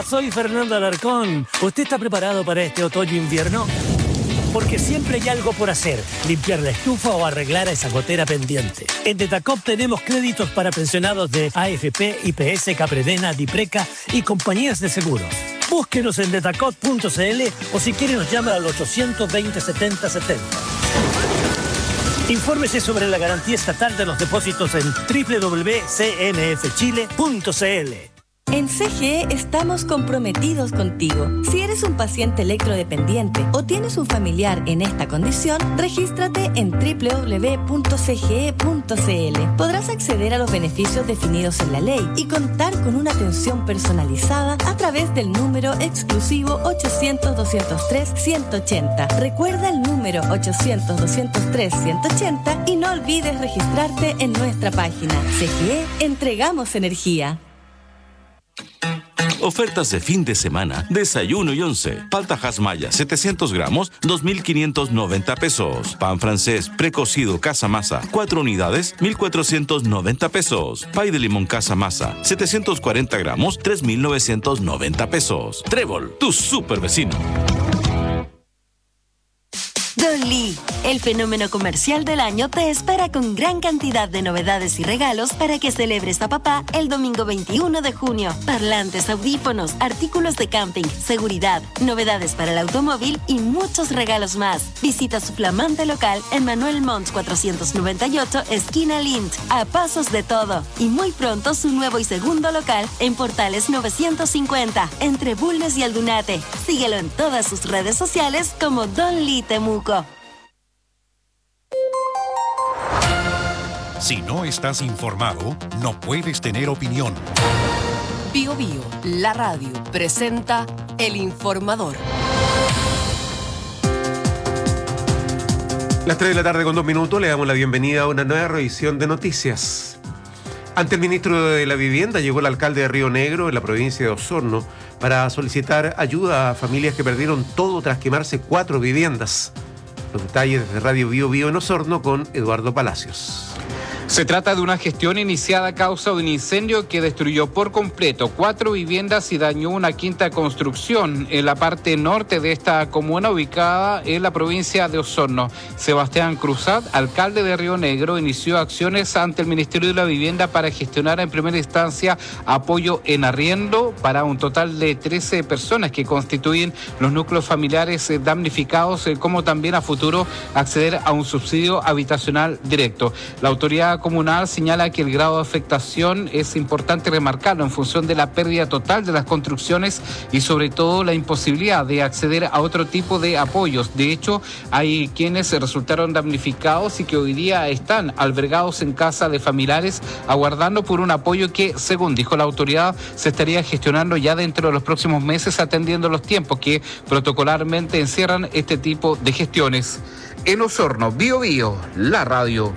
soy Fernando Alarcón. ¿Usted está preparado para este otoño-invierno? Porque siempre hay algo por hacer, limpiar la estufa o arreglar a esa gotera pendiente. En Detacop tenemos créditos para pensionados de AFP, IPS, Capredena, Dipreca y compañías de seguros. Búsquenos en detacop.cl o si quiere nos llama al 820 70 70. Infórmese sobre la garantía estatal de los depósitos en www.cmfchile.cl. En CGE estamos comprometidos contigo. Si eres un paciente electrodependiente o tienes un familiar en esta condición, regístrate en www.cge.cl. Podrás acceder a los beneficios definidos en la ley y contar con una atención personalizada a través del número exclusivo 800-203-180. Recuerda el número 800-203-180 y no olvides registrarte en nuestra página. CGE, entregamos energía. Ofertas de fin de semana, desayuno y once. Palta Maya, 700 gramos, 2.590 pesos. Pan francés precocido Casa Masa, 4 unidades, 1.490 pesos. Pay de limón Casa Masa, 740 gramos, 3.990 pesos. Trébol, tu super vecino. Don Lee, el fenómeno comercial del año te espera con gran cantidad de novedades y regalos para que celebres a papá el domingo 21 de junio. Parlantes, audífonos, artículos de camping, seguridad, novedades para el automóvil y muchos regalos más. Visita su flamante local en Manuel Montt 498, esquina Lint, a pasos de todo. Y muy pronto su nuevo y segundo local en Portales 950, entre Bulnes y Aldunate. Síguelo en todas sus redes sociales como Don Lee Temuco. Si no estás informado, no puedes tener opinión. Bio Bio, la radio, presenta El Informador. Las 3 de la tarde con 2 minutos le damos la bienvenida a una nueva revisión de noticias. Ante el ministro de la Vivienda llegó el alcalde de Río Negro, en la provincia de Osorno, para solicitar ayuda a familias que perdieron todo tras quemarse 4 viviendas. Los detalles desde Radio Bio Bio en Osorno con Eduardo Palacios. Se trata de una gestión iniciada a causa de un incendio que destruyó por completo 4 viviendas y dañó una quinta construcción en la parte norte de esta comuna ubicada en la provincia de Osorno. Sebastián Cruzat, alcalde de Río Negro, inició acciones ante el Ministerio de la Vivienda para gestionar en primera instancia apoyo en arriendo para un total de 13 personas que constituyen los núcleos familiares damnificados, como también a futuro acceder a un subsidio habitacional directo. La autoridad comunal señala que el grado de afectación es importante remarcarlo en función de la pérdida total de las construcciones y sobre todo la imposibilidad de acceder a otro tipo de apoyos. De hecho, hay quienes resultaron damnificados y que hoy día están albergados en casa de familiares aguardando por un apoyo que, según dijo la autoridad, se estaría gestionando ya dentro de los próximos meses, atendiendo los tiempos que protocolarmente encierran este tipo de gestiones. En Osorno, Bio Bio, la radio.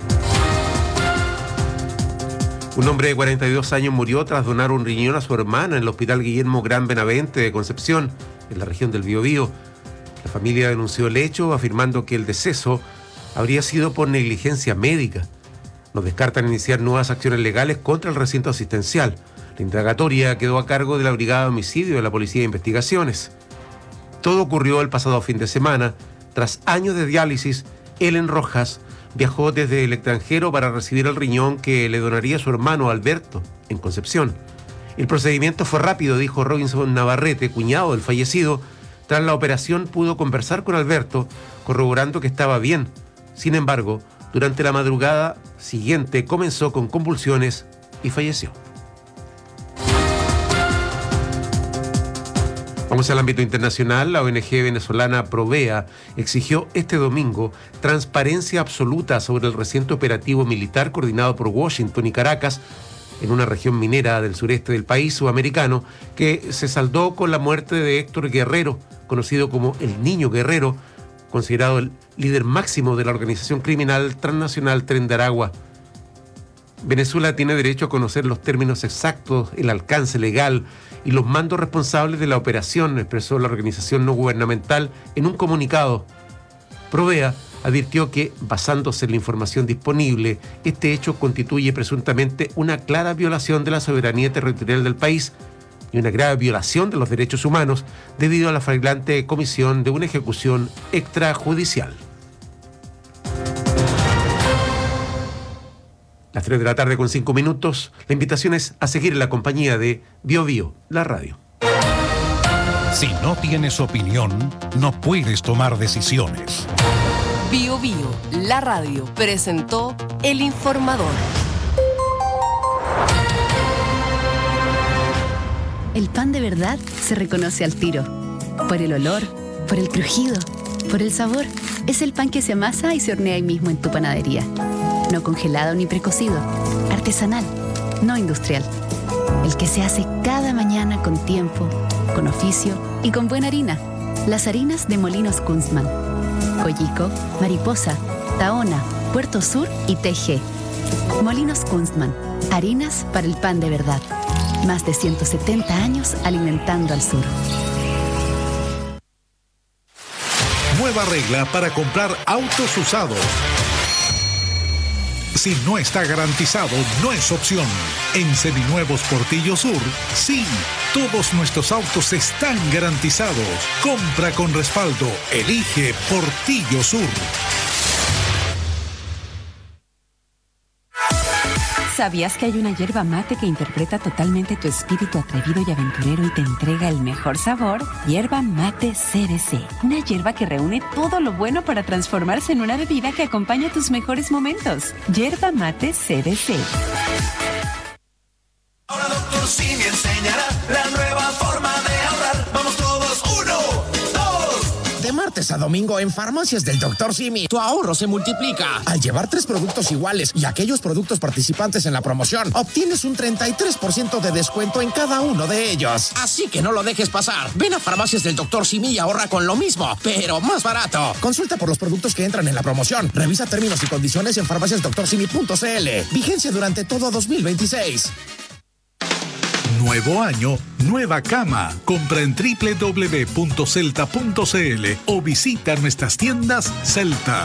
Un hombre de 42 años murió tras donar un riñón a su hermana en el Hospital Guillermo Gran Benavente de Concepción, en la región del Biobío. La familia denunció el hecho, afirmando que el deceso habría sido por negligencia médica. No descartan iniciar nuevas acciones legales contra el recinto asistencial. La indagatoria quedó a cargo de la Brigada de Homicidio de la Policía de Investigaciones. Todo ocurrió el pasado fin de semana. Tras años de diálisis, Ellen Rojas viajó desde el extranjero para recibir el riñón que le donaría su hermano Alberto, en Concepción. El procedimiento fue rápido, dijo Robinson Navarrete, cuñado del fallecido. Tras la operación pudo conversar con Alberto, corroborando que estaba bien. Sin embargo, durante la madrugada siguiente comenzó con convulsiones y falleció. Vamos al ámbito internacional. La ONG venezolana Provea exigió este domingo transparencia absoluta sobre el reciente operativo militar coordinado por Washington y Caracas en una región minera del sureste del país sudamericano que se saldó con la muerte de Héctor Guerrero, conocido como el Niño Guerrero, considerado el líder máximo de la organización criminal transnacional Tren de Aragua. Venezuela tiene derecho a conocer los términos exactos, el alcance legal y los mandos responsables de la operación, expresó la organización no gubernamental en un comunicado. Provea advirtió que, basándose en la información disponible, este hecho constituye presuntamente una clara violación de la soberanía territorial del país, y una grave violación de los derechos humanos debido a la flagrante comisión de una ejecución extrajudicial. Las 3 de la tarde con 5 minutos. La invitación es a seguir en la compañía de BioBio, la radio. Si no tienes opinión, no puedes tomar decisiones. Bio Bio, la radio, presentó El Informador. El pan de verdad se reconoce al tiro. Por el olor, por el crujido, por el sabor. Es el pan que se amasa y se hornea ahí mismo en tu panadería. No congelado ni precocido. Artesanal, no industrial. El que se hace cada mañana con tiempo, con oficio y con buena harina. Las harinas de Molinos Kunzman. Coyico, Mariposa, Tahona, Puerto Sur y TG. Molinos Kunzman. Harinas para el pan de verdad. Más de 170 años alimentando al sur. Nueva regla para comprar autos usados. Si no está garantizado, no es opción. En Seminuevos Portillo Sur, sí, todos nuestros autos están garantizados. Compra con respaldo. Elige Portillo Sur. ¿Sabías que hay una yerba mate que interpreta totalmente tu espíritu atrevido y aventurero y te entrega el mejor sabor? Yerba mate CBC. Una yerba que reúne todo lo bueno para transformarse en una bebida que acompaña tus mejores momentos. Yerba mate CBC. Ahora Dr. Simi enseñará la nueva forma de ahorrar. Vamos todos, 1, 2. De martes a domingo en Farmacias del Dr. Simi, tu ahorro se multiplica. Al llevar 3 productos iguales y aquellos productos participantes en la promoción, obtienes un 33% de descuento en cada uno de ellos. Así que no lo dejes pasar. Ven a Farmacias del Dr. Simi y ahorra con lo mismo, pero más barato. Consulta por los productos que entran en la promoción. Revisa términos y condiciones en farmaciasdoctorsimi.cl. Vigencia durante todo 2026. Nuevo año, nueva cama. Compra en www.celta.cl o visita nuestras tiendas Celta.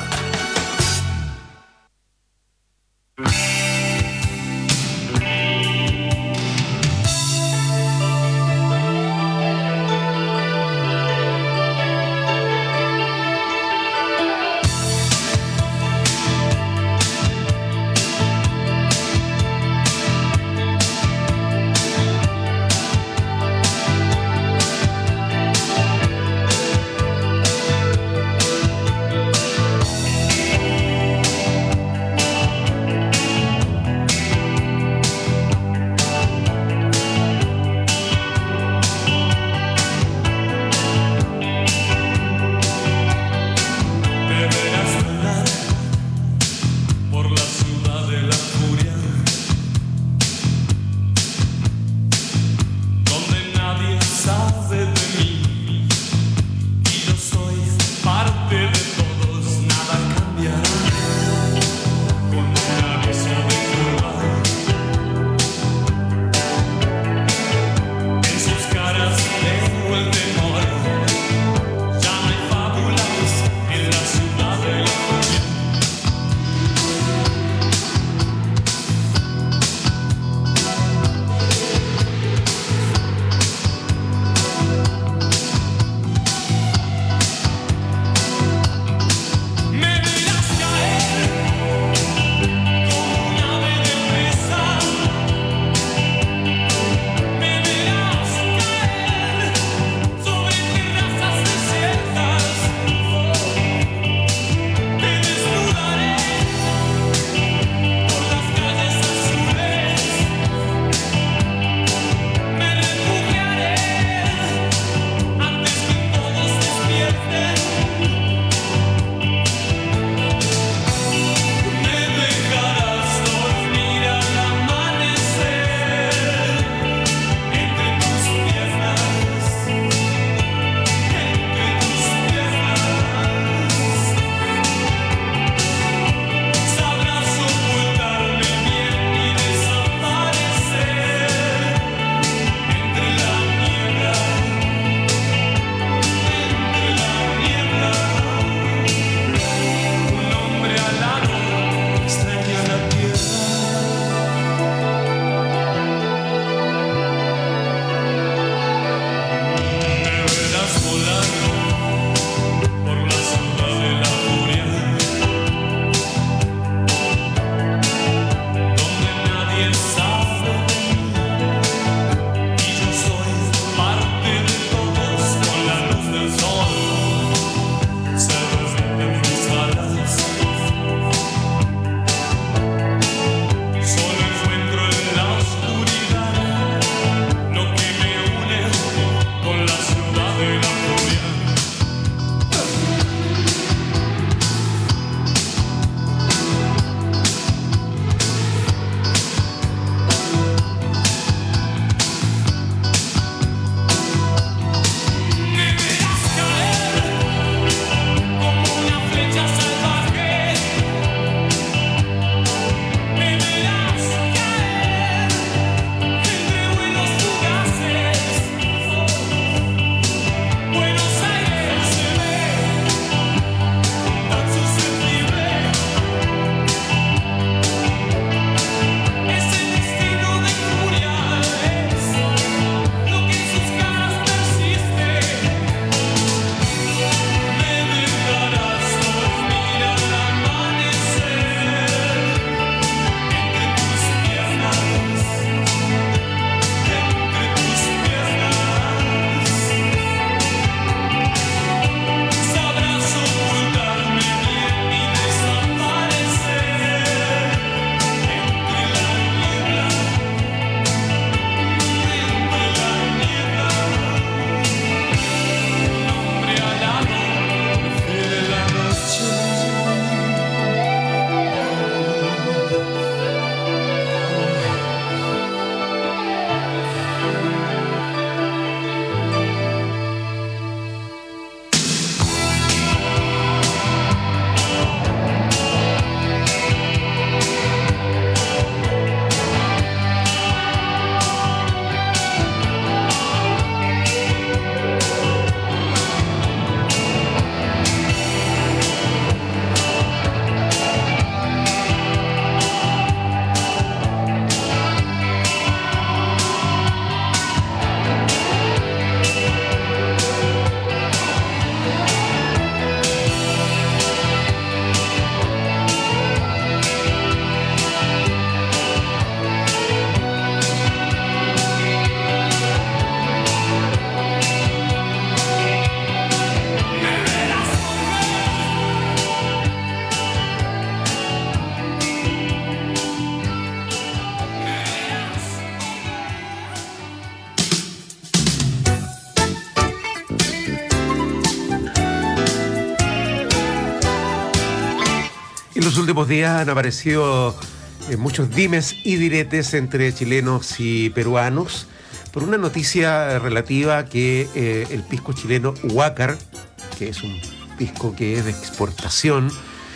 los últimos días han aparecido muchos dimes y diretes entre chilenos y peruanos por una noticia relativa que el pisco chileno Huácar, que es un pisco que es de exportación,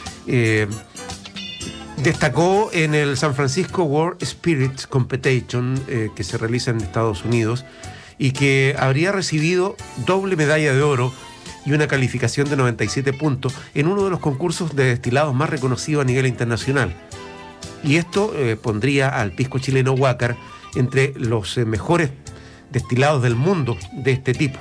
destacó en el San Francisco World Spirit Competition que se realiza en Estados Unidos y que habría recibido doble medalla de oro y una calificación de 97 puntos en uno de los concursos de destilados más reconocidos a nivel internacional. Y esto pondría al pisco chileno Huácar entre los mejores destilados del mundo de este tipo.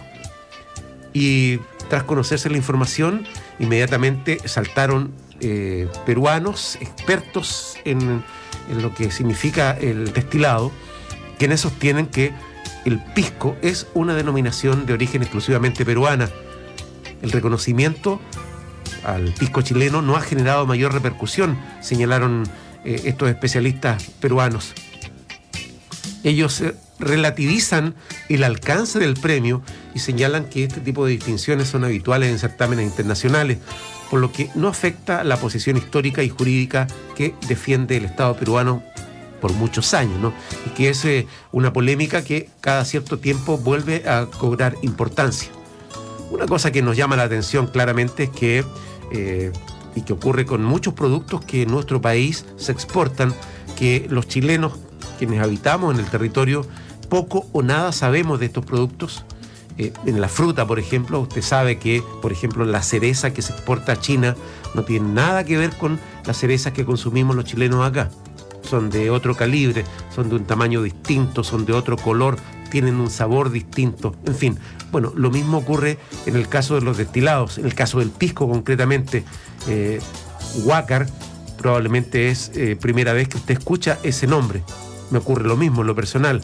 Y tras conocerse la información, inmediatamente saltaron peruanos, expertos en lo que significa el destilado, quienes sostienen que el pisco es una denominación de origen exclusivamente peruana. El reconocimiento al pisco chileno no ha generado mayor repercusión, señalaron estos especialistas peruanos. Ellos relativizan el alcance del premio y señalan que este tipo de distinciones son habituales en certámenes internacionales, por lo que no afecta la posición histórica y jurídica que defiende el Estado peruano por muchos años, ¿no? Y que es una polémica que cada cierto tiempo vuelve a cobrar importancia. Una cosa que nos llama la atención claramente es que, y que ocurre con muchos productos que en nuestro país se exportan, que los chilenos, quienes habitamos en el territorio, poco o nada sabemos de estos productos. En la fruta, por ejemplo, usted sabe que, por ejemplo, la cereza que se exporta a China no tiene nada que ver con las cerezas que consumimos los chilenos acá. Son de otro calibre, son de un tamaño distinto, son de otro color, tienen un sabor distinto, en fin. Bueno, lo mismo ocurre en el caso de los destilados, en el caso del pisco concretamente. Huácar probablemente es primera vez que usted escucha ese nombre. Me ocurre lo mismo en lo personal.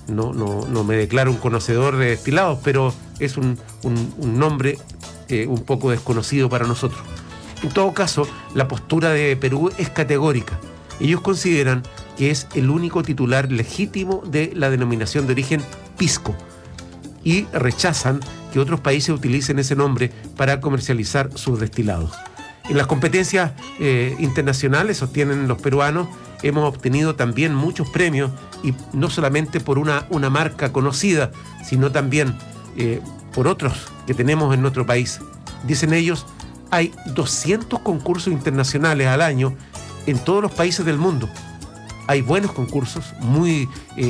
No me declaro un conocedor de destilados, pero es un nombre un poco desconocido para nosotros. En todo caso, la postura de Perú es categórica. Ellos consideran que es el único titular legítimo de la denominación de origen pisco y rechazan que otros países utilicen ese nombre para comercializar sus destilados. En las competencias internacionales, sostienen los peruanos, hemos obtenido también muchos premios y no solamente por una marca conocida, sino también por otros que tenemos en nuestro país. Dicen ellos, hay 200 concursos internacionales al año en todos los países del mundo. Hay buenos concursos, muy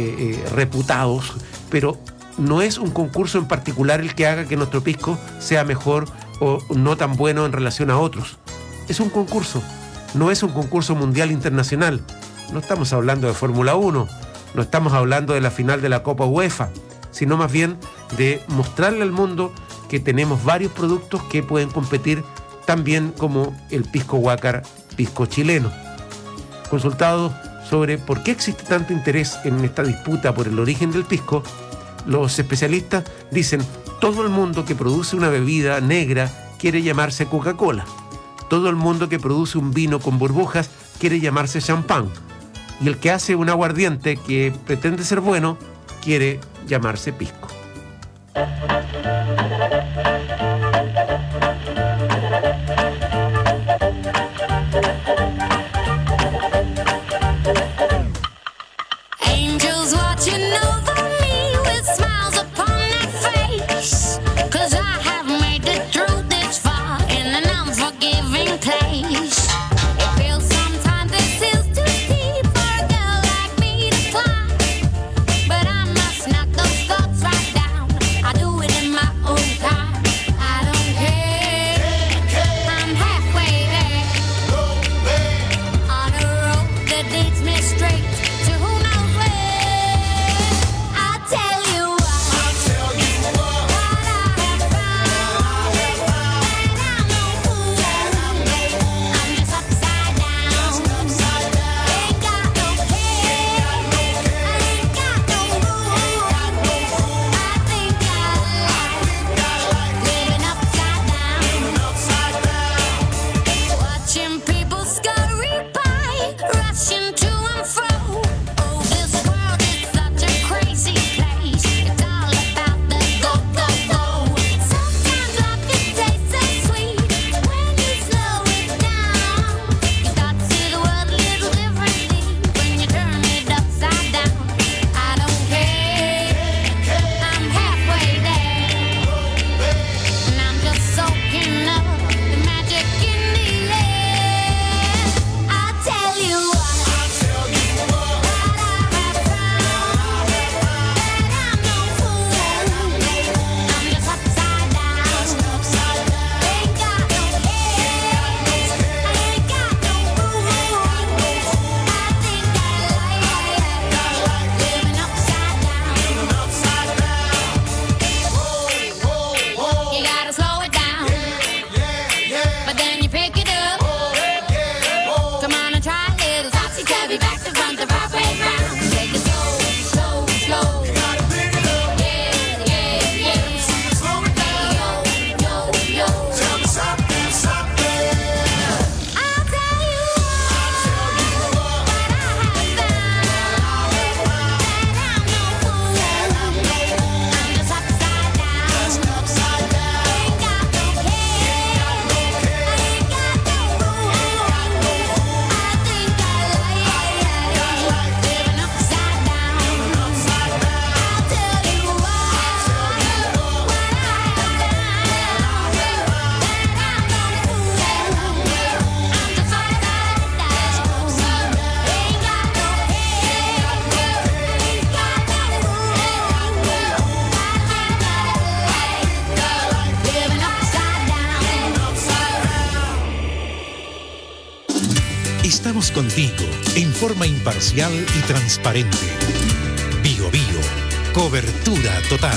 reputados, pero no es un concurso en particular el que haga que nuestro pisco sea mejor o no tan bueno en relación a otros. Es un concurso, no es un concurso mundial internacional. No estamos hablando de Fórmula 1, no estamos hablando de la final de la Copa UEFA, sino más bien de mostrarle al mundo que tenemos varios productos que pueden competir tan bien como el pisco Huácar, pisco chileno. Consultados sobre por qué existe tanto interés en esta disputa por el origen del pisco, los especialistas dicen: todo el mundo que produce una bebida negra quiere llamarse Coca-Cola. Todo el mundo que produce un vino con burbujas quiere llamarse champán. Y el que hace un aguardiente que pretende ser bueno quiere llamarse pisco. Right Estamos contigo en forma imparcial y transparente. Bio Bio, cobertura total.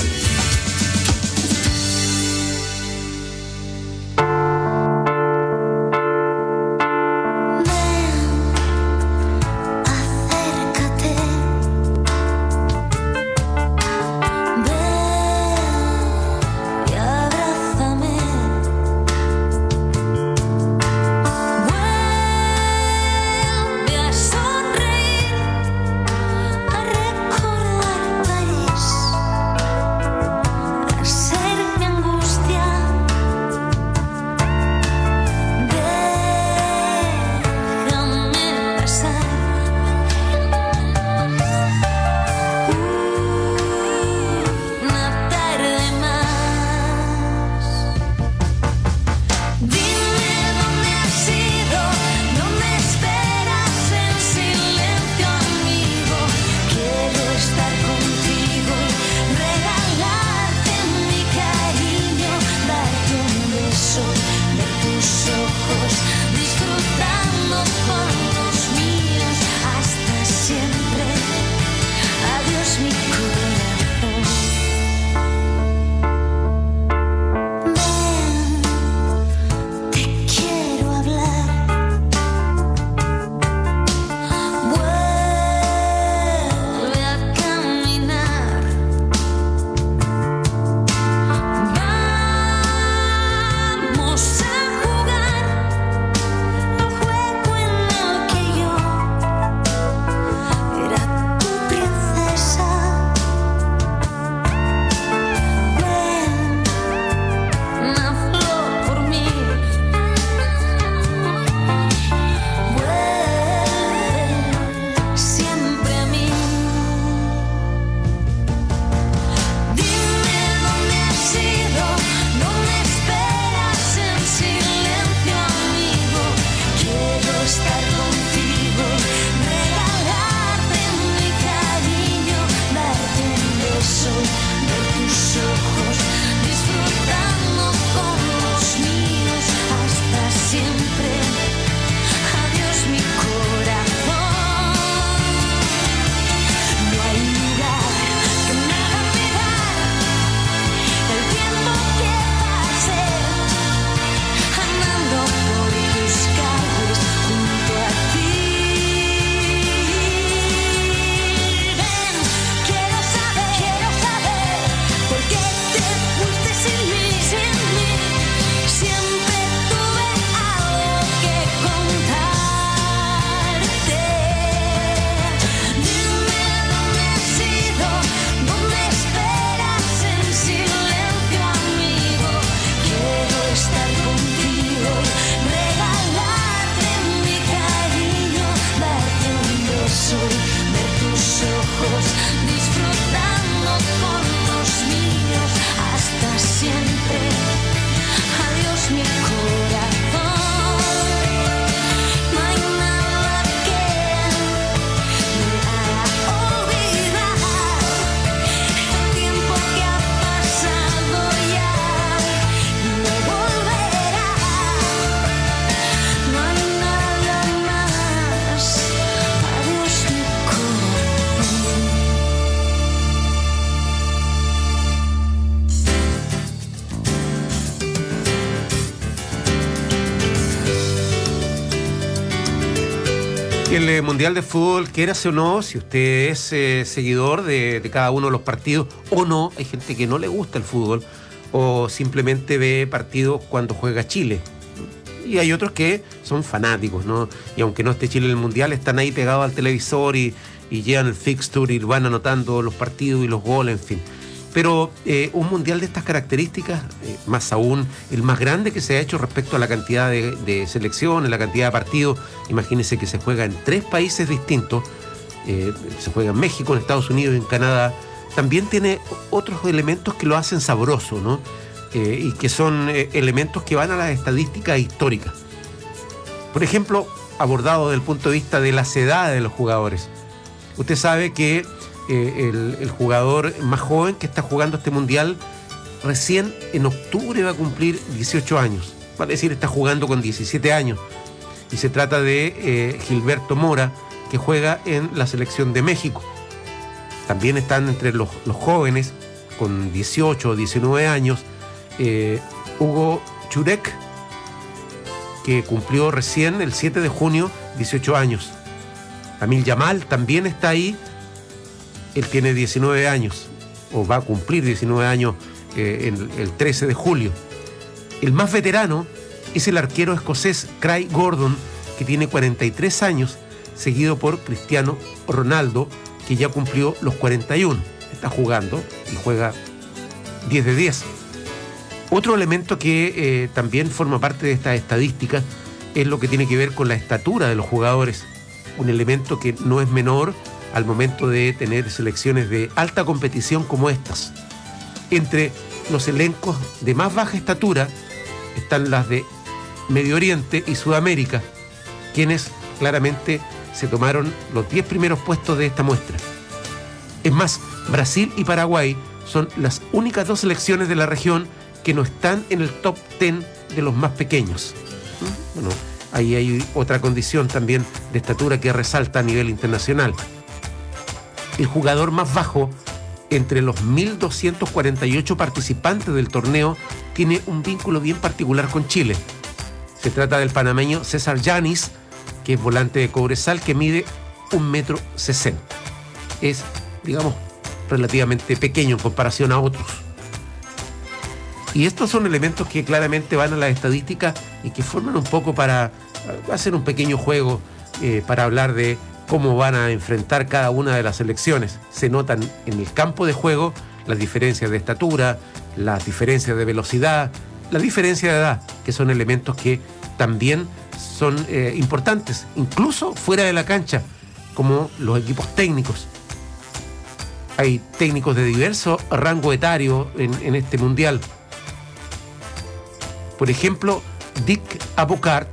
El Mundial de Fútbol, quérase o no, si usted es seguidor de cada uno de los partidos o no, hay gente que no le gusta el fútbol o simplemente ve partidos cuando juega Chile. Y hay otros que son fanáticos, ¿no? Y aunque no esté Chile en el Mundial, están ahí pegados al televisor y llevan el fixture y van anotando los partidos y los goles, en fin. Pero un Mundial de estas características, más aún el más grande que se ha hecho respecto a la cantidad de selecciones, la cantidad de partidos, imagínense que se juega en 3 países distintos, se juega en México, en Estados Unidos y en Canadá, también tiene otros elementos que lo hacen sabroso, ¿no? Y que son elementos que van a las estadísticas históricas. Por ejemplo, abordado desde el punto de vista de las edades de los jugadores. Usted sabe que el jugador más joven que está jugando este mundial recién en octubre va a cumplir 18 años. Vale decir, está jugando con 17 años. Y se trata de Gilberto Mora, que juega en la selección de México. También están entre los jóvenes, con 18 o 19 años, Hugo Churek, que cumplió recién el 7 de junio 18 años. Lamine Yamal también está ahí. Él tiene 19 años, o va a cumplir 19 años el 13 de julio. El más veterano es el arquero escocés Craig Gordon, que tiene 43 años, seguido por Cristiano Ronaldo, que ya cumplió los 41. Está jugando y juega 10 de 10. Otro elemento que también forma parte de estas estadísticas es lo que tiene que ver con la estatura de los jugadores. Un elemento que no es menor al momento de tener selecciones de alta competición como estas. Entre los elencos de más baja estatura están las de Medio Oriente y Sudamérica, quienes claramente se tomaron los 10 primeros puestos de esta muestra. Es más, Brasil y Paraguay son las únicas dos selecciones de la región que no están en el top 10 de los más pequeños. Bueno, ahí hay otra condición también de estatura que resalta a nivel internacional. El jugador más bajo entre los 1.248 participantes del torneo tiene un vínculo bien particular con Chile. Se trata del panameño César Yanis, que es volante de Cobresal, que mide 1,60 m. Es, digamos, relativamente pequeño en comparación a otros. Y estos son elementos que claramente van a la estadística y que forman un poco para hacer un pequeño juego para hablar de cómo van a enfrentar cada una de las selecciones. Se notan en el campo de juego las diferencias de estatura, las diferencias de velocidad, la diferencia de edad, que son elementos que también son importantes, incluso fuera de la cancha, como los equipos técnicos. Hay técnicos de diverso rango etario en este mundial. Por ejemplo, Dick Advocaat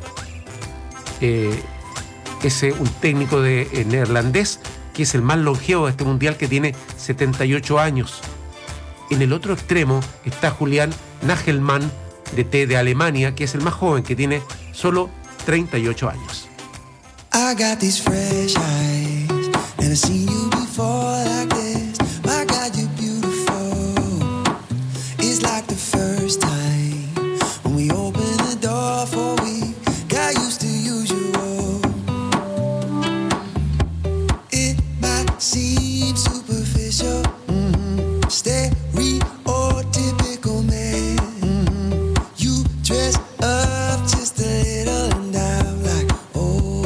es un técnico neerlandés que es el más longevo de este mundial, que tiene 78 años. En el otro extremo está Julián Nagelsmann de Alemania, que es el más joven, que tiene solo 38 años. I got these fresh eyes, never seen you before like this. My God, you're beautiful. It's like the first time when we opened the door for we got used to usual. It might seem superficial, stereotypical man. You dress up just a little and I'm like, oh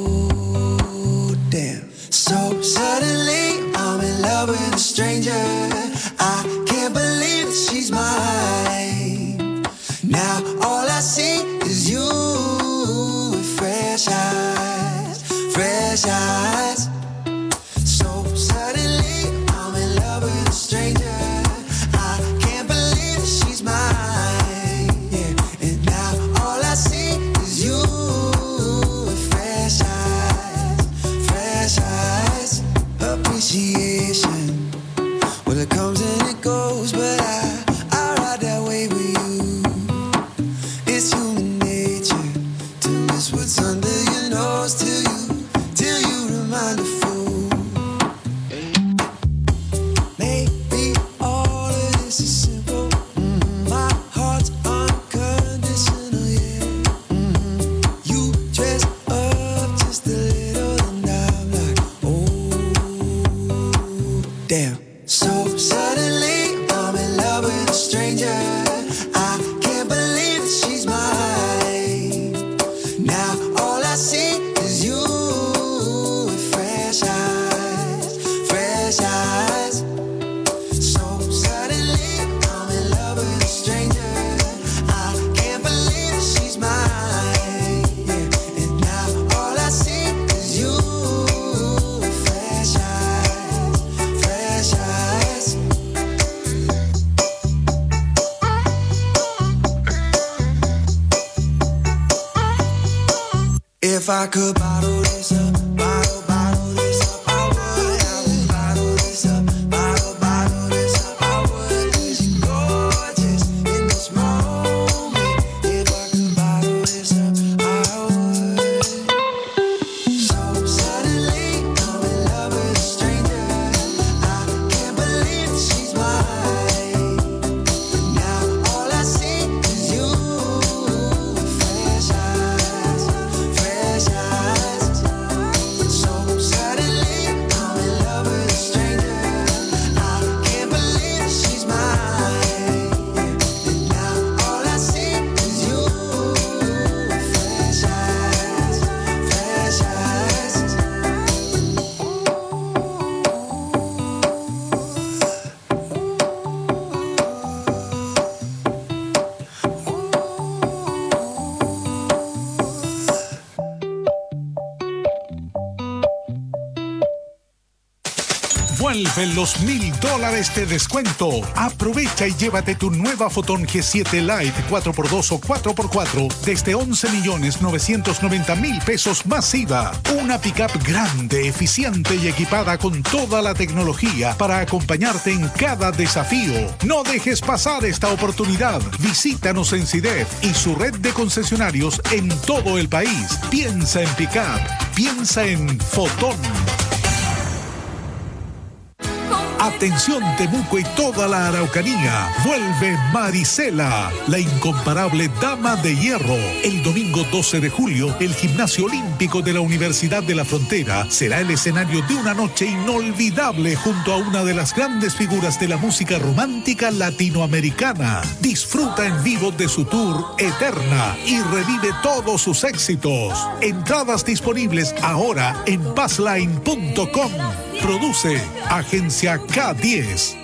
damn. So suddenly I'm in love with a stranger. I can't believe that she's mine. Now all I see is you with fresh eyes, fresh eyes. So suddenly I'm in love with a stranger. I can't believe that she's mine. Yeah, and now all I see is you with fresh eyes, fresh eyes. Appreciation, well it comes and it goes, but I ride that way with you. It's human nature to miss what's under your nose till you remind a fool. Maybe all of this is simple. My heart's unconditional, yeah. You dress up just a little and I'm like, oh damn. So suddenly I'm in love with a stranger. I can't believe that she's mine. Now all I see is you with fresh eyes, fresh eyes. So suddenly I'm in love with a stranger. I can't believe that she's mine. Yeah, and now all I see is you with fresh eyes, fresh eyes. If I could bottle this up, bottle this up, I would. I would bottle this up, bottle this up, I would. 'Cause you're gorgeous in this moment. If I could bottle this up, I would. Vuelven los $1000 de descuento. Aprovecha y llévate tu nueva Fotón G7 Lite 4x2 o 4x4 desde 11.990.000 pesos más IVA. Una pickup grande, eficiente y equipada con toda la tecnología para acompañarte en cada desafío. No dejes pasar esta oportunidad. Visítanos en CIDEF y su red de concesionarios en todo el país. Piensa en pickup. Piensa en Fotón. Atención Temuco y toda la Araucanía. Vuelve Marisela, la incomparable dama de hierro. El domingo 12 de julio, el Gimnasio Olímpico de la Universidad de la Frontera será el escenario de una noche inolvidable junto a una de las grandes figuras de la música romántica latinoamericana. Disfruta en vivo de su tour Eterna y revive todos sus éxitos. Entradas disponibles ahora en passline.com. Produce Agencia K10.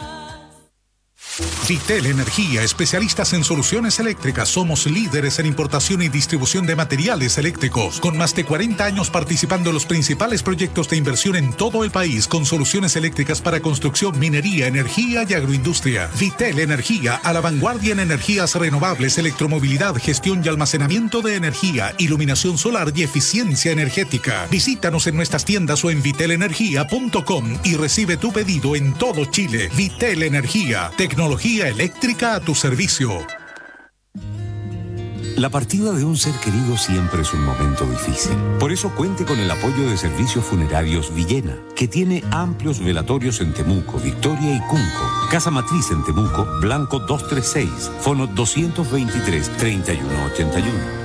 Vitel Energía, especialistas en soluciones eléctricas. Somos líderes en importación y distribución de materiales eléctricos, con más de 40 años participando en los principales proyectos de inversión en todo el país, con soluciones eléctricas para construcción, minería, energía y agroindustria. Vitel Energía, a la vanguardia en energías renovables, electromovilidad, gestión y almacenamiento de energía, iluminación solar y eficiencia energética. Visítanos en nuestras tiendas o en vitelenergia.com y recibe tu pedido en todo Chile. Vitel Energía, tecnología eléctrica a tu servicio. La partida de un ser querido siempre es un momento difícil. Por eso cuente con el apoyo de Servicios Funerarios Villena, que tiene amplios velatorios en Temuco, Victoria y Cunco. Casa Matriz en Temuco, Blanco 236, Fono 223-3181.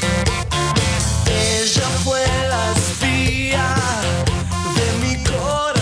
Ella fue la espía de mi corazón.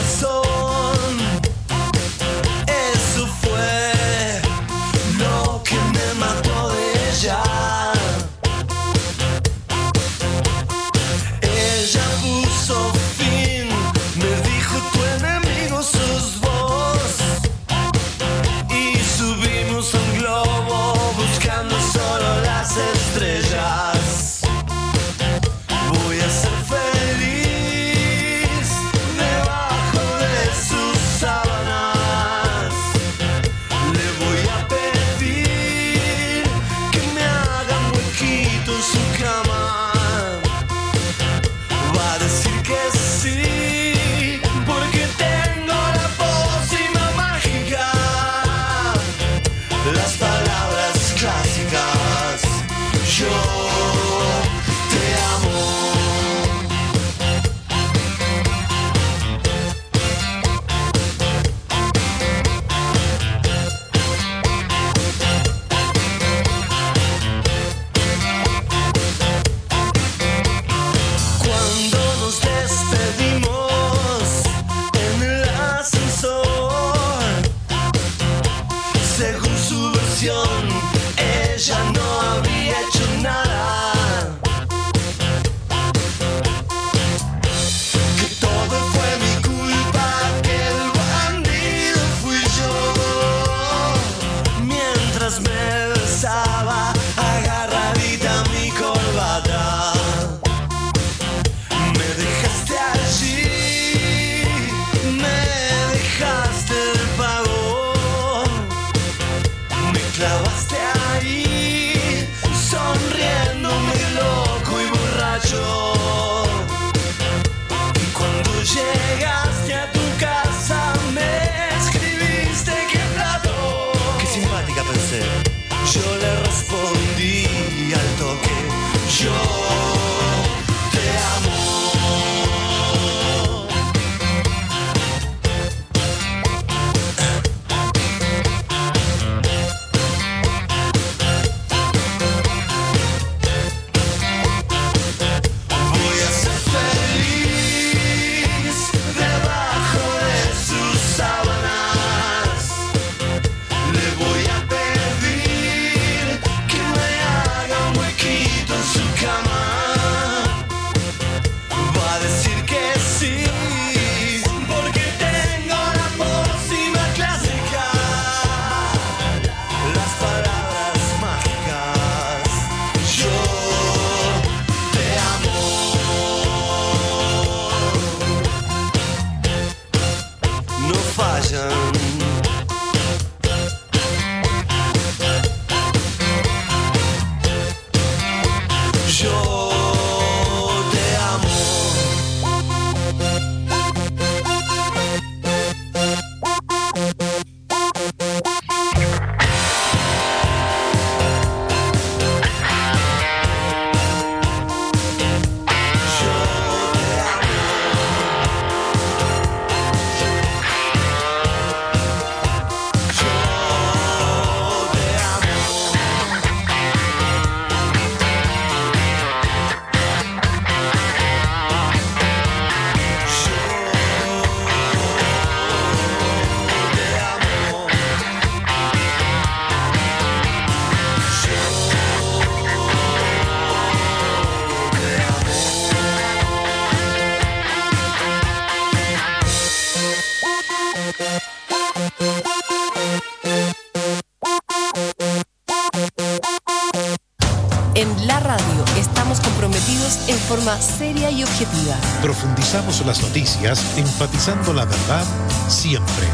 forma seria y objetiva. Profundizamos las noticias, enfatizando la verdad siempre.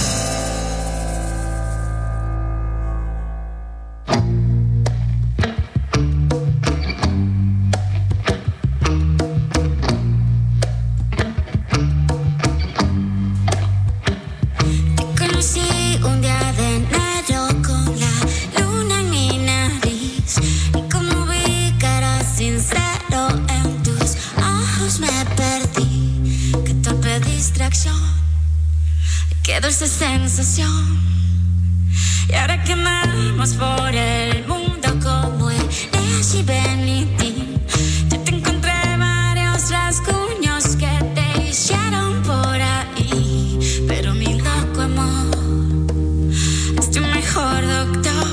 Qué dulce sensación. Y ahora caminamos por el mundo como el Ash y Benity. Yo te encontré varios rasguños que te hicieron por ahí, pero mi loco amor es tu mejor doctor.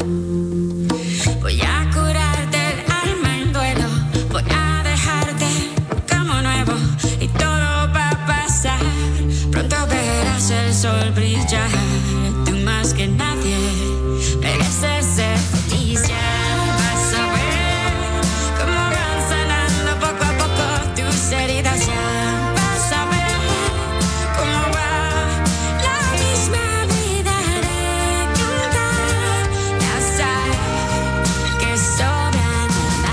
Voy a curarte el alma en duelo, voy a dejarte como nuevo y todo va a pasar. Pronto verás el sol brillar. Tú más que nadie mereces ser feliz. Ya vas a ver cómo van sanando poco a poco tus heridas. Ya vas a ver cómo va la misma vida de cantar. Ya sabes que sobran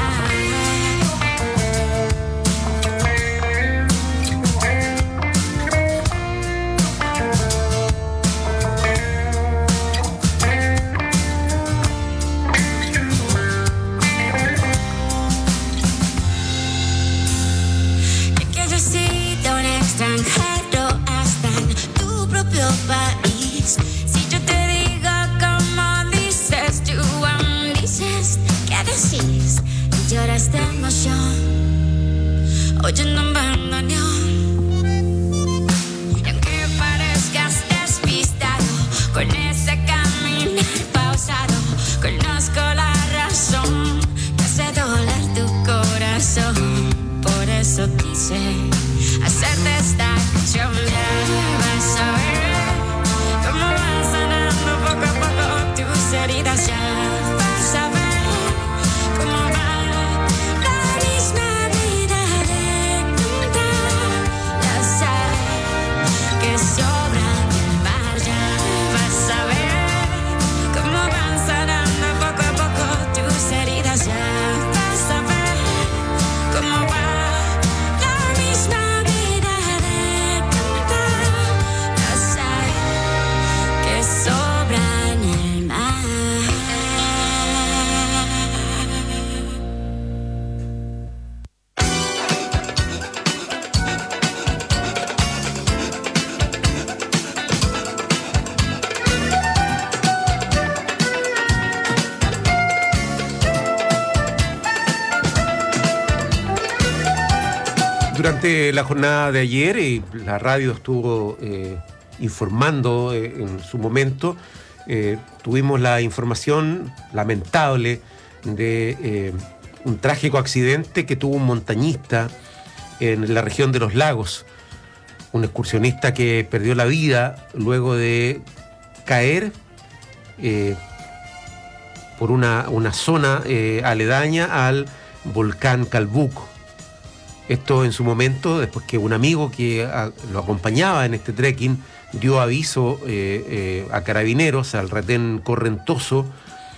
extranjero hasta en tu propio país. Si yo te digo como dices, tú aún dices, ¿qué decís? Y lloras de emoción, oyendo un bandoneón. Y aunque parezcas despistado, con ese caminar pausado, conozco la razón que hace doler tu corazón. Por eso quise hacerte esta canción. Ya vas a ver cómo van sanando poco a poco tus heridas. Ya vas a ver cómo va la misma vida de cantar. Ya sabes que sobra el mar. Ya vas a ver cómo van sanando poco a poco tus heridas. Ya vas a ver cómo va la misma vida de cantar. Ya sabes que sobra en el mar. Durante la jornada de ayer, la radio estuvo informando en su momento. Tuvimos la información lamentable de un trágico accidente que tuvo un montañista en la región de Los Lagos. Un excursionista que perdió la vida luego de caer por una zona aledaña al volcán Calbuco. Esto en su momento, después que un amigo que lo acompañaba en este trekking dio aviso a carabineros, al retén Correntoso,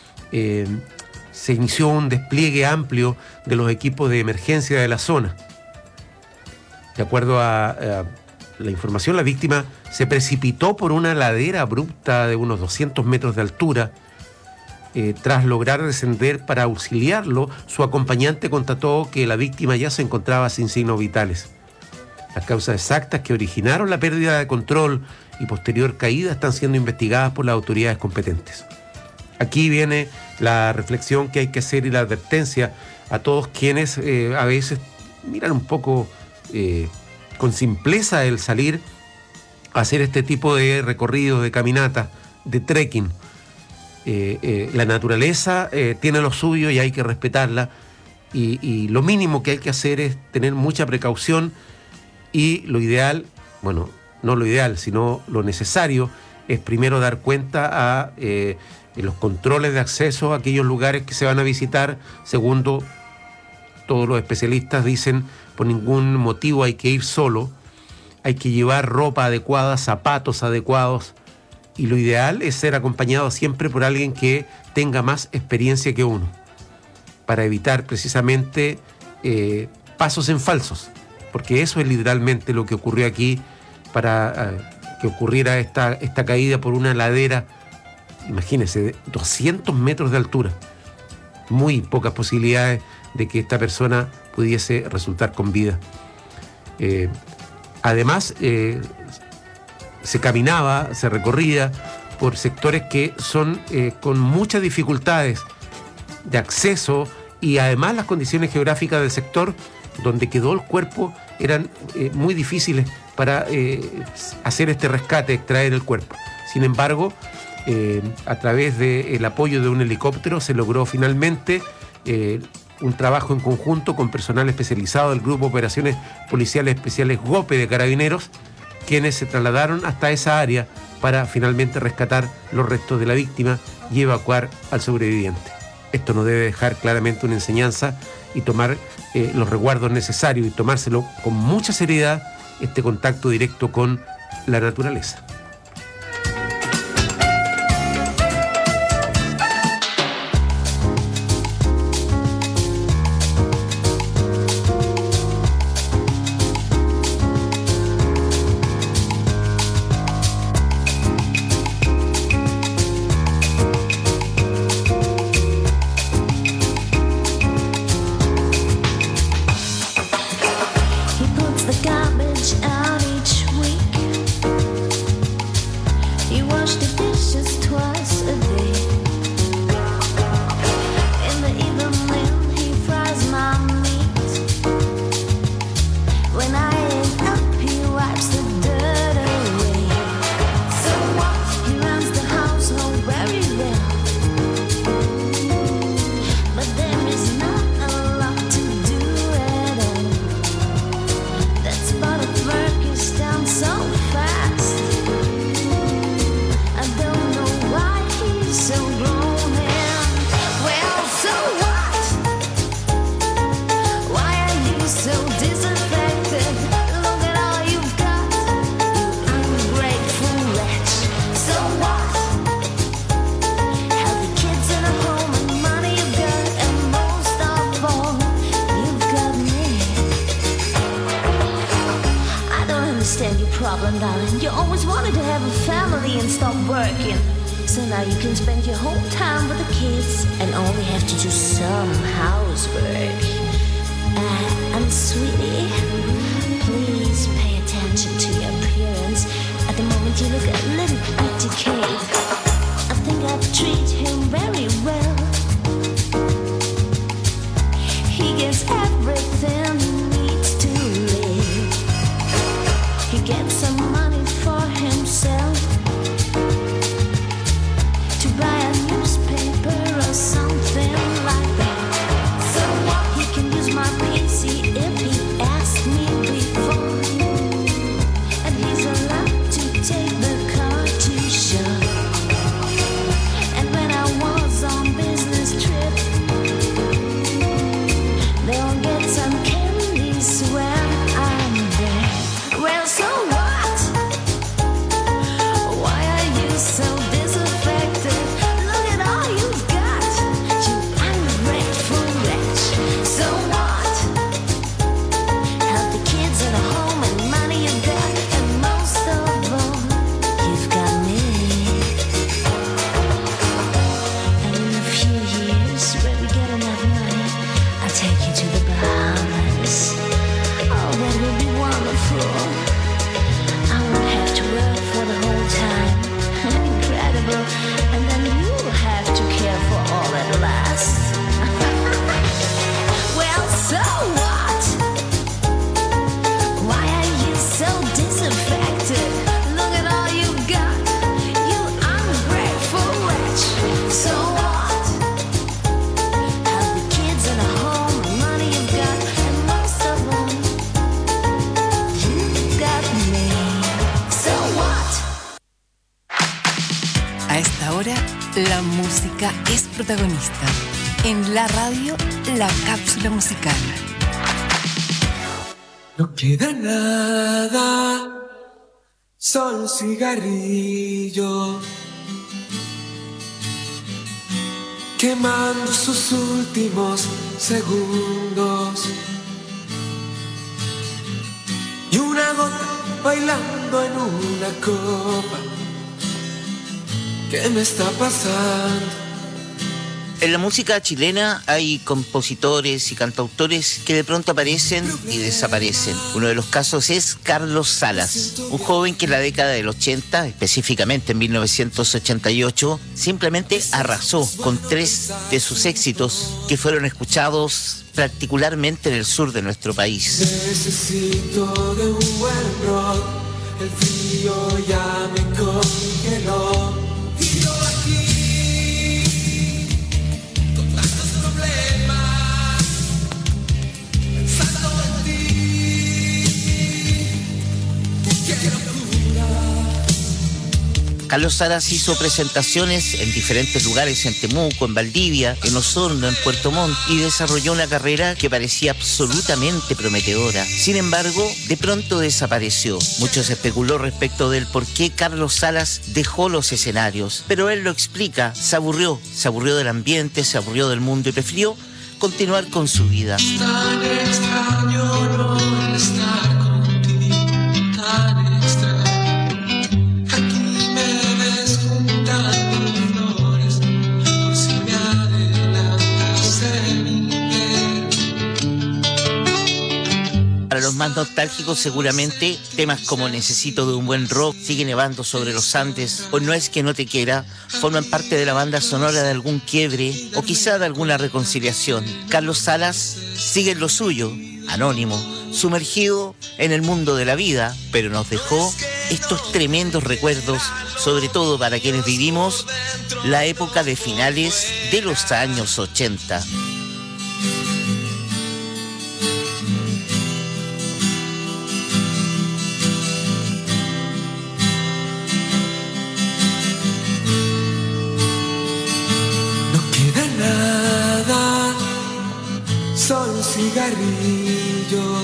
se inició un despliegue amplio de los equipos de emergencia de la zona. De acuerdo a la información, la víctima se precipitó por una ladera abrupta de unos 200 metros de altura. Tras lograr descender para auxiliarlo, su acompañante constató que la víctima ya se encontraba sin signos vitales. Las causas exactas que originaron la pérdida de control y posterior caída están siendo investigadas por las autoridades competentes. Aquí viene la reflexión que hay que hacer y la advertencia a todos quienes a veces miran un poco con simpleza el salir a hacer este tipo de recorridos, de caminatas, de trekking. La naturaleza tiene lo suyo y hay que respetarla, y lo mínimo que hay que hacer es tener mucha precaución, y lo ideal, bueno, no lo ideal, sino lo necesario es primero dar cuenta a los controles de acceso a aquellos lugares que se van a visitar. Segundo, todos los especialistas dicen por ningún motivo hay que ir solo, hay que llevar ropa adecuada, zapatos adecuados, y lo ideal es ser acompañado siempre por alguien que tenga más experiencia que uno, para evitar precisamente pasos en falsos, porque eso es literalmente lo que ocurrió aquí para que ocurriera esta caída por una ladera, imagínense, de 200 metros de altura. Muy pocas posibilidades de que esta persona pudiese resultar con vida. Además, se caminaba, se recorría por sectores que son con muchas dificultades de acceso, y además las condiciones geográficas del sector donde quedó el cuerpo eran muy difíciles para hacer este rescate, extraer el cuerpo. Sin embargo, a través del apoyo de un helicóptero se logró finalmente un trabajo en conjunto con personal especializado del Grupo de Operaciones Policiales Especiales GOPE de Carabineros, quienes se trasladaron hasta esa área para finalmente rescatar los restos de la víctima y evacuar al sobreviviente. Esto nos debe dejar claramente una enseñanza y tomar los resguardos necesarios y tomárselo con mucha seriedad, este contacto directo con la naturaleza. La música es protagonista En la radio, la cápsula musical. No queda nada, solo un cigarrillo, quemando sus últimos segundos, y una gota bailando en una copa. ¿Qué me está pasando? En la música chilena hay compositores y cantautores que de pronto aparecen y desaparecen. Uno de los casos es Carlos Salas, un joven que en la década del 80, específicamente en 1988, simplemente arrasó con 3 de sus éxitos que fueron escuchados particularmente en el sur de nuestro país. Necesito de un buen rock, el frío ya me congeló. Y yo aquí, con tantos problemas, pensando en ti. ¡Qué locura! Carlos Salas hizo presentaciones en diferentes lugares, en Temuco, en Valdivia, en Osorno, en Puerto Montt, y desarrolló una carrera que parecía absolutamente prometedora. Sin embargo, de pronto desapareció. Muchos especuló respecto del por qué Carlos Salas dejó los escenarios, pero él lo explica: se aburrió del ambiente, se aburrió del mundo y prefirió continuar con su vida. Tan extraño no estar contigo, tan extraño. Para los más nostálgicos, seguramente temas como Necesito de un buen rock, Sigue nevando sobre los Andes o No es que no te quiera forman parte de la banda sonora de algún quiebre o quizá de alguna reconciliación. Carlos Salas sigue en lo suyo, anónimo, sumergido en el mundo de la vida, pero nos dejó estos tremendos recuerdos, sobre todo para quienes vivimos la época de finales de los años 80. Solo un cigarrillo,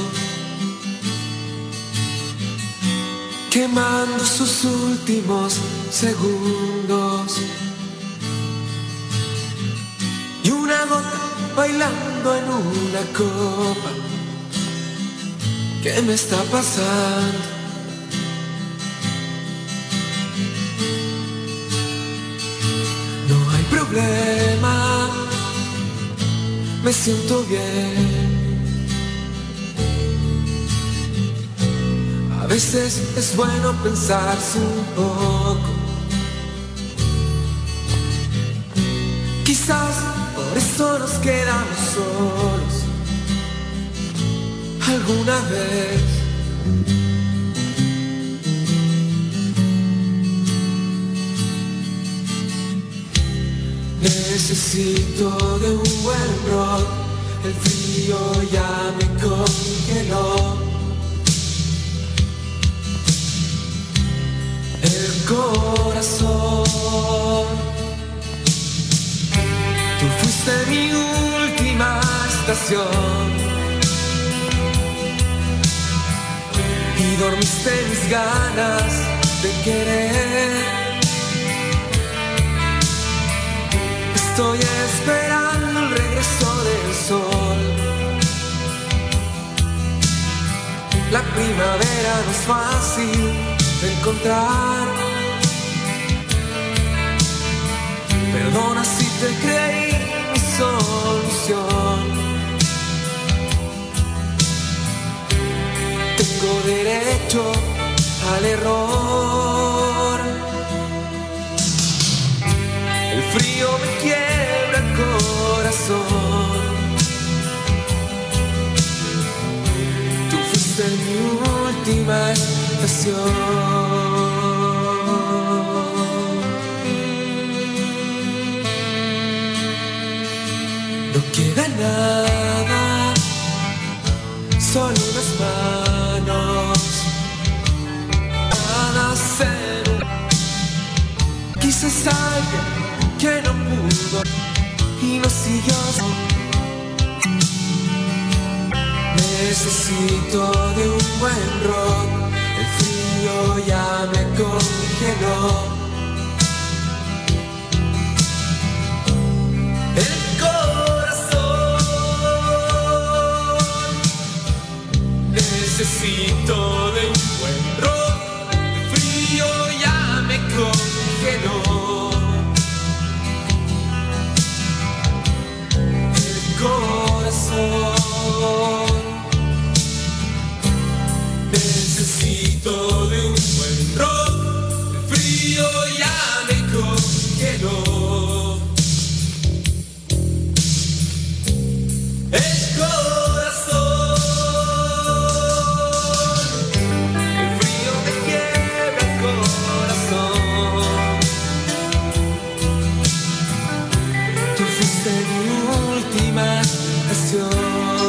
quemando sus últimos segundos, y una gota bailando en una copa. ¿Qué me está pasando? No hay problema, me siento bien. A veces es bueno pensarse un poco. Quizás por eso nos quedamos solos alguna vez. Necesito de un buen rock, el frío ya me congeló. El corazón, tú fuiste mi última estación y dormiste mis ganas de querer. Estoy esperando el regreso del sol. La primavera no es fácil de encontrar. Perdona si te creí mi solución. Tengo derecho al error. El frío me quiebra el corazón. Tú fuiste mi última estación. No queda nada, solo unas manos. Nada cero. Quizás alguien que no pudo y no siguió. Necesito de un buen rock, el frío ya me congeló. El corazón, necesito de un buen rock, el frío ya me congeló. El corazón, necesito de un buen rock, el frío ya me congeló. El corazón, el frío me quiebra el corazón. Tú fuiste mi última pasión.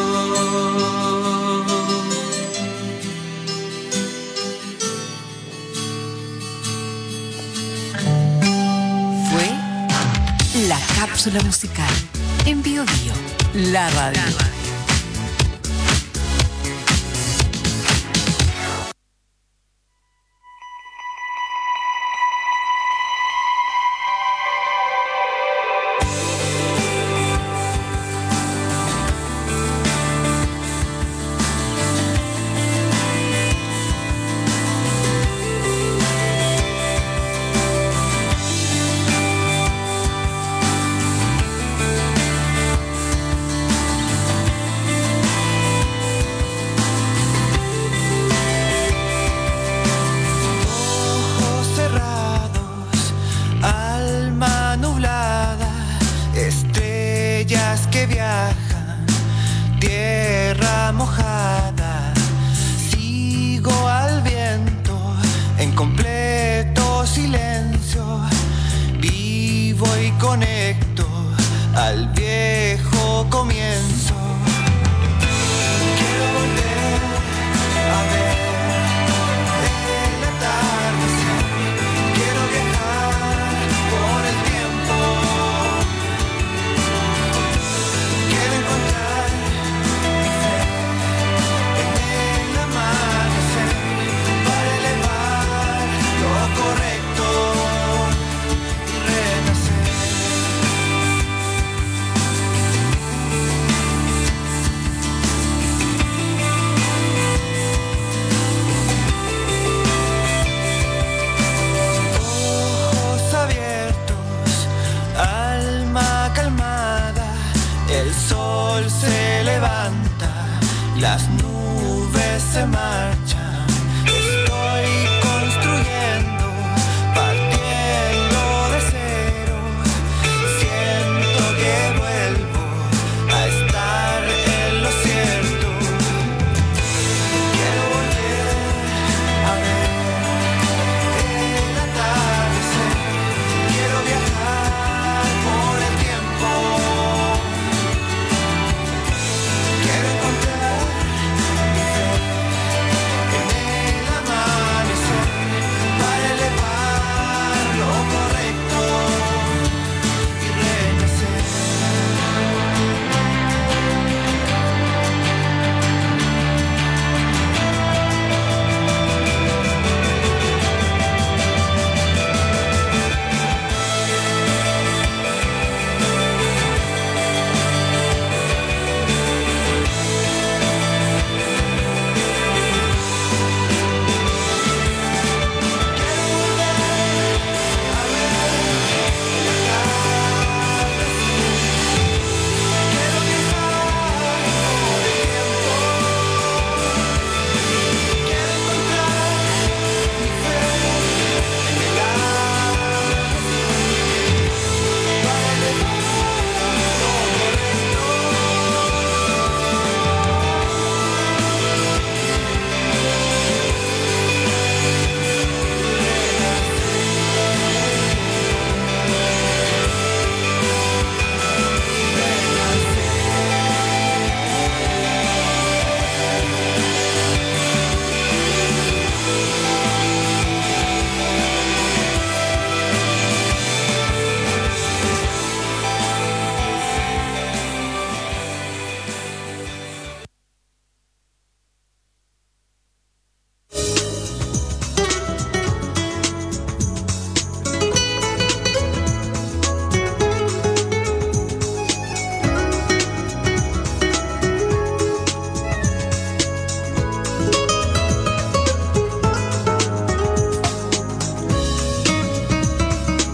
La cápsula musical en Bio Bio, la radio.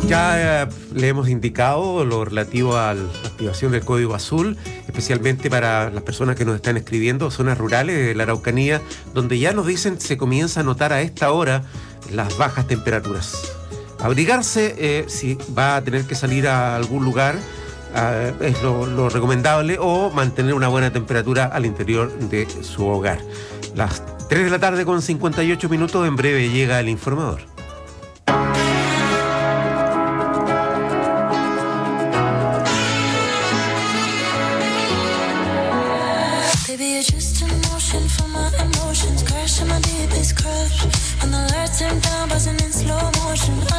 Ya le hemos indicado lo relativo a la activación del Código Azul, especialmente para las personas que nos están escribiendo, zonas rurales de la Araucanía, donde ya nos dicen se comienza a notar a esta hora las bajas temperaturas. Abrigarse si va a tener que salir a algún lugar, es lo recomendable, o mantener una buena temperatura al interior de su hogar. Las 3 de la tarde con 58 minutos, en breve llega el informador. Crash in my deepest crush, and the lights turn down, buzzing in slow motion.